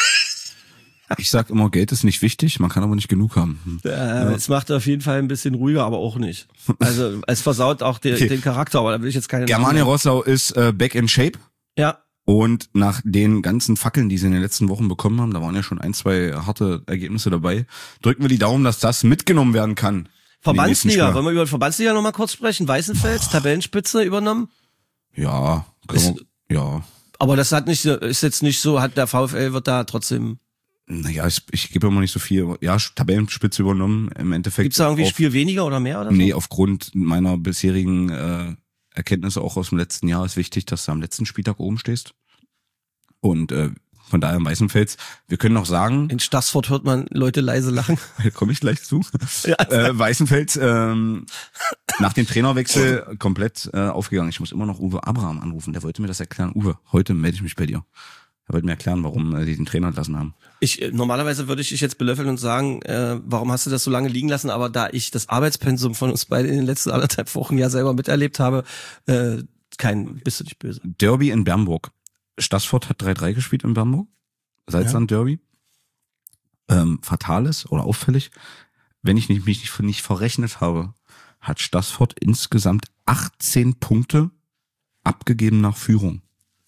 Ich sag immer, Geld ist nicht wichtig, man kann aber nicht genug haben. Hm. Äh, es macht auf jeden Fall ein bisschen ruhiger, aber auch nicht. Also es versaut auch den, Okay. den Charakter, aber da will ich jetzt keine Germania Namen Roßlau ist äh, back in shape. nennen. Ja, Und nach den ganzen Fackeln, die sie in den letzten Wochen bekommen haben, da waren ja schon ein, zwei harte Ergebnisse dabei, drücken wir die Daumen, dass das mitgenommen werden kann. in die nächsten Verbandsliga, Spiele. wollen wir über die Verbandsliga nochmal kurz sprechen? Weißenfels, Tabellenspitze übernommen. Ja, können wir, ja. Aber das hat nicht, ist jetzt nicht so, hat der VfL wird da trotzdem. Naja, ich, ich gebe immer nicht so viel. Ja, Tabellenspitze übernommen, im Endeffekt. Gibt's da irgendwie ein auf- Spiel weniger oder mehr oder so? Nee, aufgrund meiner bisherigen äh, Erkenntnisse auch aus dem letzten Jahr ist wichtig, dass du am letzten Spieltag oben stehst. Und äh, von daher im Weißenfels, wir können noch sagen, In Stassfurt hört man Leute leise lachen. komme ich gleich zu, Ja. äh, Weißenfels ähm, nach dem Trainerwechsel komplett äh, aufgegangen. Ich muss immer noch Uwe Abraham anrufen, der wollte mir das erklären. Uwe, heute melde ich mich bei dir. Er wollte mir erklären, warum äh, die den Trainer entlassen haben. Ich, äh, normalerweise würde ich dich jetzt belöffeln und sagen, äh, warum hast du das so lange liegen lassen? Aber da ich das Arbeitspensum von uns beiden in den letzten anderthalb Wochen ja selber miterlebt habe, äh, kein, bist du nicht böse. Derby in Bernburg. Stassfurt hat drei drei gespielt in Bernburg. Salzland Derby. Ähm, fatales oder auffällig. Wenn ich nicht, mich nicht, nicht verrechnet habe, hat Stassfurt insgesamt achtzehn Punkte abgegeben nach Führung.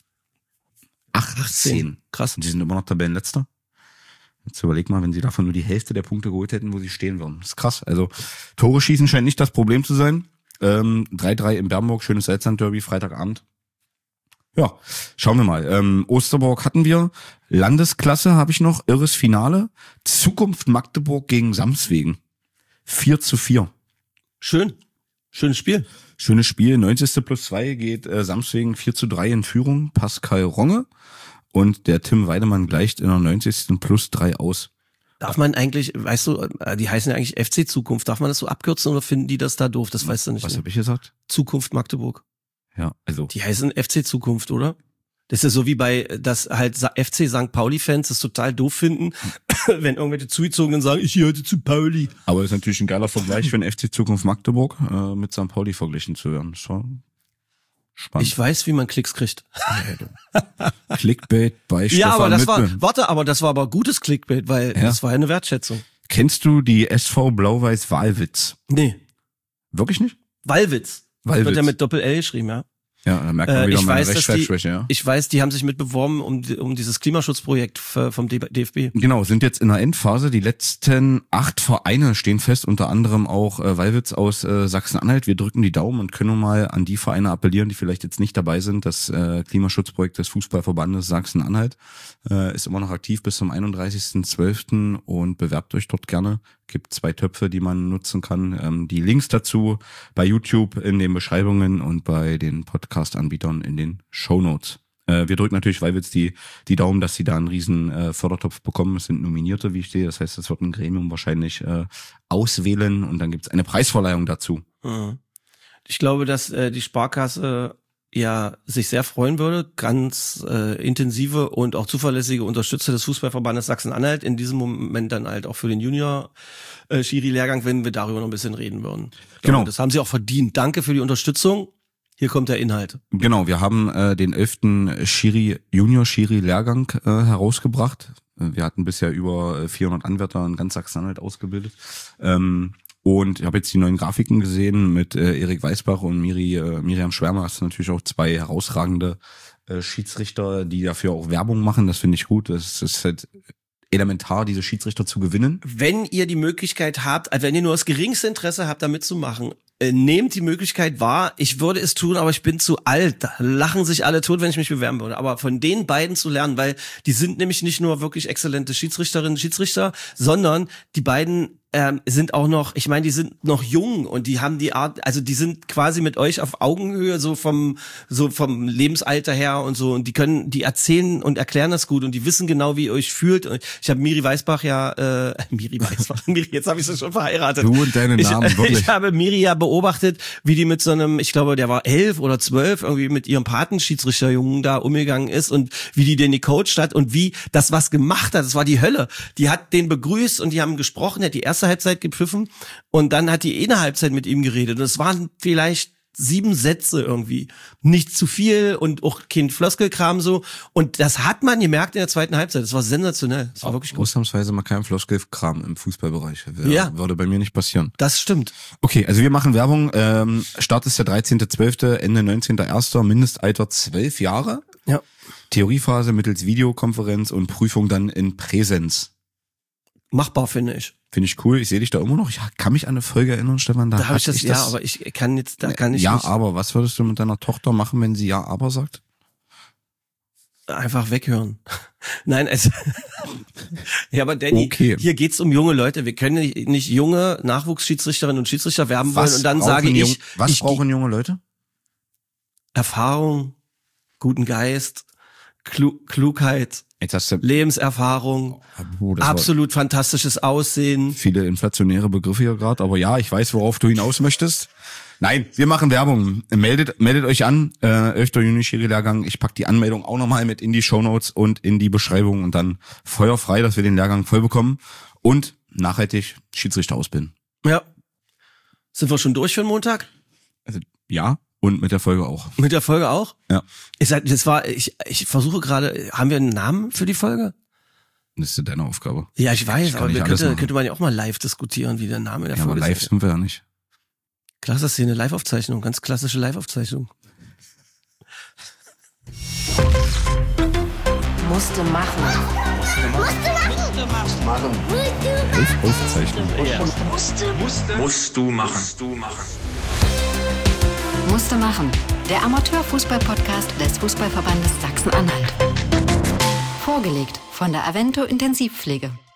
achtzehn. Krass. Und sie sind immer noch Tabellenletzter. Jetzt überleg mal, wenn sie davon nur die Hälfte der Punkte geholt hätten, wo sie stehen würden. Das ist krass. Also Tore schießen scheint nicht das Problem zu sein. Ähm, drei drei in Bernburg, schönes Salzland-Derby, Freitagabend. Ja, schauen wir mal. Ähm, Osterburg hatten wir. Landesklasse habe ich noch. Irres Finale. Zukunft Magdeburg gegen Samswegen. vier zu vier. Schön. Schönes Spiel. Schönes Spiel. neunzigste plus zwei geht äh, Samswegen vier zu drei in Führung. Pascal Ronge. Und der Tim Weidemann gleicht in der neunzigsten plus drei aus. Darf man eigentlich, weißt du, äh, die heißen ja eigentlich F C Zukunft. Darf man das so abkürzen oder finden die das da doof? Das weißt du nicht. Was Ne? habe ich gesagt? Zukunft Magdeburg. Ja, also. Die heißen F C Zukunft, oder? Das ist ja so wie bei, dass halt Sa- F C Sankt Pauli-Fans das total doof finden, wenn irgendwelche Zugezogenen sagen, ich gehörte zu Pauli. Aber es ist natürlich ein geiler Vergleich, wenn F C Zukunft Magdeburg äh, mit Sankt Pauli verglichen zu werden. Schon spannend. Ich weiß, wie man Klicks kriegt. Clickbait bei Stefan Ja, aber das Wittmann. war, warte, aber das war aber gutes Clickbait, weil Ja. das war ja eine Wertschätzung. Kennst du die S V Blau-Weiß Wahlwitz? Nee, Wirklich nicht? Wallwitz. Wallwitz. Wird ja mit Doppel-L geschrieben, ja. Ja, da merkt man Äh, wieder ich meine weiß, dass die, Rechtschreibschwäche, ja. ich weiß, die haben sich mitbeworben um, die- um dieses Klimaschutzprojekt f- vom D- DFB. Genau, sind jetzt in der Endphase. Die letzten acht Vereine stehen fest, unter anderem auch äh, Wallwitz aus äh, Sachsen-Anhalt. Wir drücken die Daumen und können nur mal an die Vereine appellieren, die vielleicht jetzt nicht dabei sind. Das äh, Klimaschutzprojekt des Fußballverbandes Sachsen-Anhalt äh, ist immer noch aktiv bis zum einunddreißigsten zwölften und bewerbt euch dort gerne. Gibt zwei Töpfe, die man nutzen kann. Ähm, die Links dazu bei YouTube in den Beschreibungen und bei den Podcast-Anbietern in den Shownotes. Äh, wir drücken natürlich Wallwitz die, die Daumen, dass sie da einen riesen äh, Fördertopf bekommen. Es sind Nominierte, wie ich sehe. Das heißt, es wird ein Gremium wahrscheinlich äh, auswählen und dann gibt es eine Preisverleihung dazu. Mhm. Ich glaube, dass äh, die Sparkasse ja sich sehr freuen würde, ganz äh, intensive und auch zuverlässige Unterstützer des Fußballverbandes Sachsen-Anhalt in diesem Moment dann halt auch für den Junior äh, Schiri-Lehrgang, wenn wir darüber noch ein bisschen reden würden. Ich Genau. glaube, das haben sie auch verdient. Danke für die Unterstützung. Hier kommt der Inhalt. Genau, wir haben äh, den elften Schiri, Junior-Schiri-Lehrgang äh, herausgebracht. Äh, Wir hatten bisher über vierhundert Anwärter in ganz Sachsen-Anhalt ausgebildet. Ähm, Und ich habe jetzt die neuen Grafiken gesehen mit äh, Erik Weißbach und Miri, äh, Miriam Schwärmer. Das sind natürlich auch zwei herausragende äh, Schiedsrichter, die dafür auch Werbung machen. Das finde ich gut. Das ist halt elementar, diese Schiedsrichter zu gewinnen. Wenn ihr die Möglichkeit habt, also wenn ihr nur das geringste Interesse habt, da mitzumachen, nehmt die Möglichkeit wahr. Ich würde es tun, aber ich bin zu alt. Da lachen sich alle tot, wenn ich mich bewerben würde. Aber von den beiden zu lernen, weil die sind nämlich nicht nur wirklich exzellente Schiedsrichterinnen, Schiedsrichter, sondern die beiden ähm, sind auch noch, ich meine, die sind noch jung und die haben die Art, also die sind quasi mit euch auf Augenhöhe, so vom so vom Lebensalter her und so. Und die können, die erzählen und erklären das gut und die wissen genau, wie ihr euch fühlt. Und ich habe Miri Weißbach ja, äh, Miri Weißbach, Miri, jetzt habe ich sie schon verheiratet. Du und deine Namen, ich, wirklich. Ich habe Miri ja beobachtet, wie die mit so einem, ich glaube, der war elf oder zwölf, irgendwie mit ihrem Patenschiedsrichterjungen da umgegangen ist und wie die den gecoacht hat und wie das was gemacht hat. Das war die Hölle. Die hat den begrüßt und die haben gesprochen, der hat die erste Halbzeit gepfiffen und dann hat die in der Halbzeit mit ihm geredet. Und es waren vielleicht sieben Sätze irgendwie. Nicht zu viel und auch kein Floskelkram so. Und das hat man gemerkt in der zweiten Halbzeit. Das war sensationell. Das war Auch wirklich gut. ausnahmsweise mal kein Floskelkram im Fußballbereich. Wär, Ja. Würde bei mir nicht passieren. Das stimmt. Okay, also wir machen Werbung. Ähm, Start ist der dreizehnter zwölfter, Ende neunzehnter erster Mindestalter zwölf Jahre. Ja. Theoriephase mittels Videokonferenz und Prüfung dann in Präsenz. Machbar, finde ich. Finde ich cool. Ich sehe dich da immer noch. Ich kann mich an eine Folge erinnern, Stefan. Da, Da habe ich hatte das, ja, aber ich kann jetzt, da kann ich ja, nicht aber was würdest du mit deiner Tochter machen, wenn sie ja, aber sagt? einfach weghören. Nein, es, ja, aber Danny, Okay. hier geht's um junge Leute. Wir können nicht, nicht junge Nachwuchsschiedsrichterinnen und Schiedsrichter werben wollen und dann sage brauchen ich, jung, was ich brauchen junge Leute? Erfahrung, guten Geist, Klu Klugheit, Jetzt hast du Lebenserfahrung, oh, das war absolut fantastisches Aussehen. viele inflationäre Begriffe hier gerade, aber ja, ich weiß, worauf du hinaus möchtest. Nein, wir machen Werbung. Meldet, meldet euch an, äh, elfter Juni Schiri-Lehrgang. Ich pack die Anmeldung auch nochmal mit in die Shownotes und in die Beschreibung und dann feuerfrei, dass wir den Lehrgang voll bekommen und nachhaltig Schiedsrichter ausbilden. Ja. Sind wir schon durch für den Montag? Also ja, und mit der Folge auch. Mit der Folge auch? Ja. Ich sag, das war, ich, ich versuche gerade, haben wir einen Namen für die Folge? Das ist ja deine Aufgabe. Ja, ich weiß, Ich kann aber nicht wir alles könnte, machen. könnte man ja auch mal live diskutieren, wie der Name der Ja, aber Folge live ist. sind wir ja nicht. Klasse, das ist hier eine Live-Aufzeichnung, ganz klassische Live-Aufzeichnung. Musste machen. Elf Aufzeichnungen. Musste, musste, Musst du machen. Musst du machen. Musste machen. Der Amateurfußball-Podcast des Fußballverbandes Sachsen-Anhalt. Vorgelegt von der Avento Intensivpflege.